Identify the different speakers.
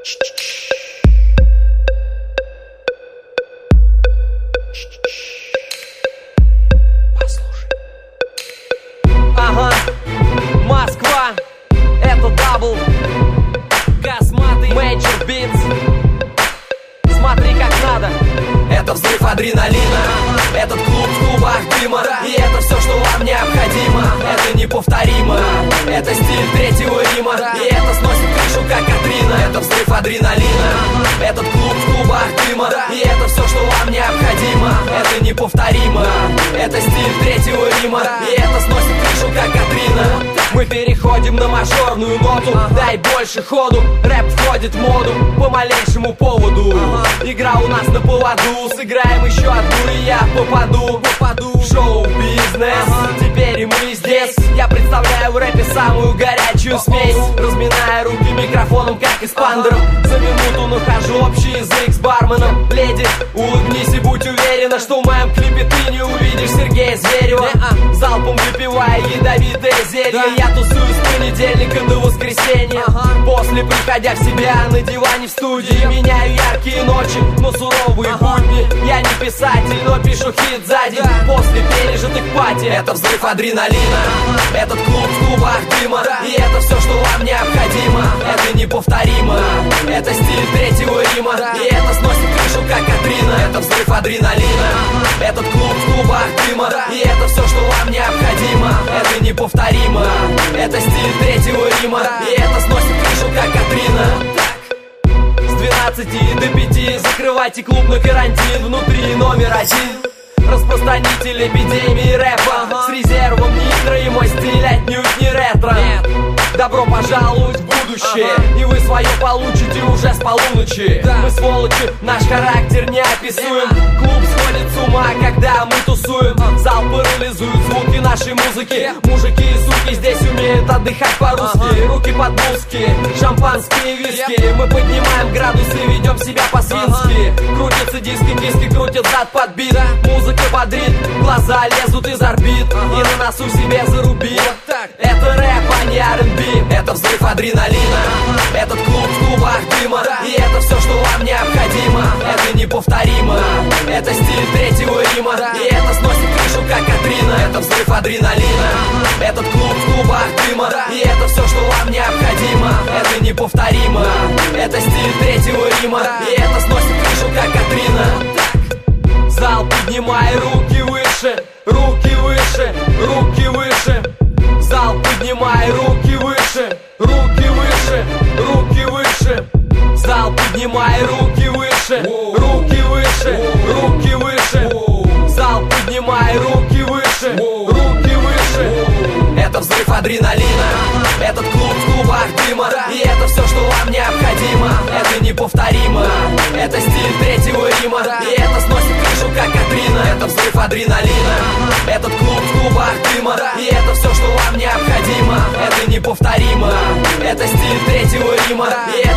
Speaker 1: Ага, Москва, это дабл, Косматый, Major Beats. Смотри как надо.
Speaker 2: Это взрыв адреналина, этот клуб в клубах дыма. И это все, что вам необходимо. Это неповторимо, это стиль Третьего Рима. И это сносит крышу, как Катрина. Это взрыв адреналина, этот клуб в клубах дыма. И это все, что вам необходимо. Это неповторимо, это стиль Третьего Рима. И это сносит крышу, как Катрина.
Speaker 1: Мы переходим на мажорную ноту, дай больше ходу. Рэп входит в моду по малейшему поводу. Игра у нас на поводу, сыграем еще одну, и я попаду в шоу-бизнес. Теперь и мы здесь. Я представляю в рэпе самую горячую смесь, разминая руки микрофоном, как эспандером. За минуту нахожу общий язык с барменом. Леди, улыбнись и будь уверена, что в моем клипе ты не увидишь Сергея Зверева. Залпом выпивая ядовитое зелье, я тусуюсь с понедельника до воскресенья. После, приходя в себя на диване в студии, меняю яркие ночи, но суровые будни. Я не писатель, но пишу хит за день после пережитых пати.
Speaker 2: Это взрыв адреналина, этот клуб в клубах дыма. И это все, что вам необходимо. Это неповторимо, это стиль Третьего Рима. И это сносит крышу, как Катрина. Это взрыв адреналина, этот клуб в клубах дыма. И это все, что вам необходимо. Это неповторимо, это стиль Третьего Рима. И это сносит крышу, как Катрина.
Speaker 1: С 12 до 5 закрывайте клуб на карантин. Внутри номер один, распространитель эпидемии рэпа. С резервом нитро, и мой стиль отнюдь не ретро. Добро пожаловать в будущее, и вы свое получите уже с полуночи. Мы сволочи, наш характер неописуем. Клуб сходит с ума, когда мы тусуем. Зал парализует звуки нашей музыки. Мужики и суки здесь умеют отдыхать по-русски. Руки под музыки, шампанские виски. Мы поднимаем градусы, ведем себя по-свински. Крутятся диски, киски крутят зад под бит. Музыка бодрит, глаза лезут из орбит. И на носу себе зарубит. Это рэп, а не R&B.
Speaker 2: Это взрыв адреналина, этот клуб в клубах дыма. И это все, что вам необходимо. Это неповторимо, это стиль Третьего Рима. И это сносит крышу, как Катрина. Это взрыв адреналина, этот клуб в клубах дыма. И это все, что вам необходимо. Это неповторимо, это стиль Третьего Рима. И это сносит крышу, как Катрина.
Speaker 1: Зал, поднимай руки выше, руки выше, руки выше. Зал, поднимай руки выше, руки выше, руки выше. Зал, поднимай руки выше, руки выше, руки выше. Зал, поднимай руки выше, руки выше.
Speaker 2: Это взрыв адреналина, этот клуб в клубах дыма. И это все, что вам необходимо. Это неповторимо, это стиль Третьего Рима. И это сносит крышу, как Катрина. Это взрыв адреналина, этот клуб в клубах дыма. И это все, что вам необходимо. Это неповторимо, это стиль Третьего Рима. И